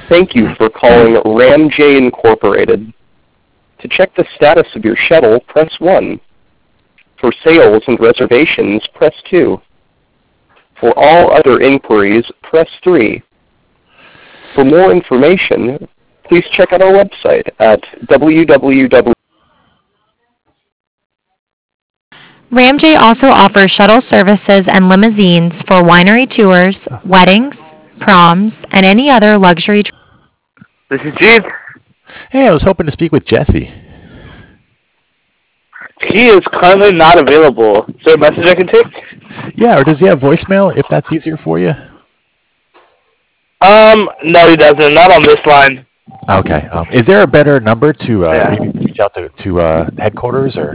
Thank you for calling Ramjay Incorporated. To check the status of your shuttle, press 1. For sales and reservations, press 2. For all other inquiries, press 3. For more information, please check out our website at www. Ramjay also offers shuttle services and limousines for winery tours, weddings, proms, and any other luxury. This is Gene. Hey, I was hoping to speak with Jesse. He is currently not available. Is there a message I can take? Yeah, or does he have voicemail, if that's easier for you? No, he doesn't. Not on this line. Okay. Is there a better number to maybe reach out to headquarters, or?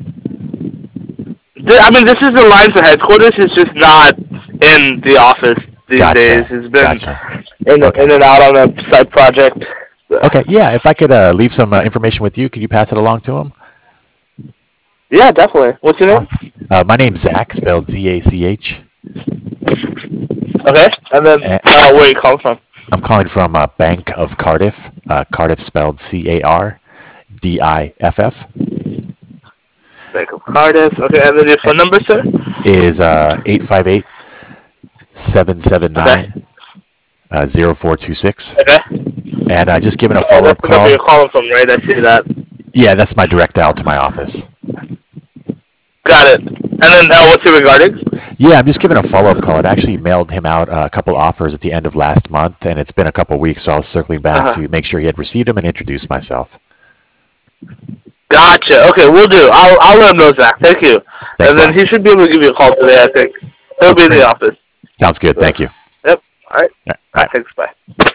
I mean, this is the line for headquarters. It's just not in the office these days. He's been in and out on a side project. Okay, yeah, if I could leave some information with you, could you pass it along to him? Yeah, definitely. What's your name? My name's Zach, spelled Z-A-C-H. Okay, and then where are you calling from? I'm calling from Bank of Cardiff. Cardiff spelled C-A-R-D-I-F-F. Bank of Cardiff. Okay, and then your phone number, sir? Is 858-779-0426. Okay. And just giving a follow-up That's the call. number you're calling from, right? I see that. Yeah, that's my direct dial to my office. Got it. And then what's it regarding? Yeah, I'm just giving a follow-up call. I'd actually mailed him out a couple offers at the end of last month, and it's been a couple weeks, so I was circling back to make sure he had received them and introduce myself. Gotcha. Okay, we'll do. I'll let him know, Zach. Thank you. Thanks, and then he should be able to give you a call today, I think. He'll be in the office. Sounds good. Thank you. Yep. All right. All right. Thanks. Bye.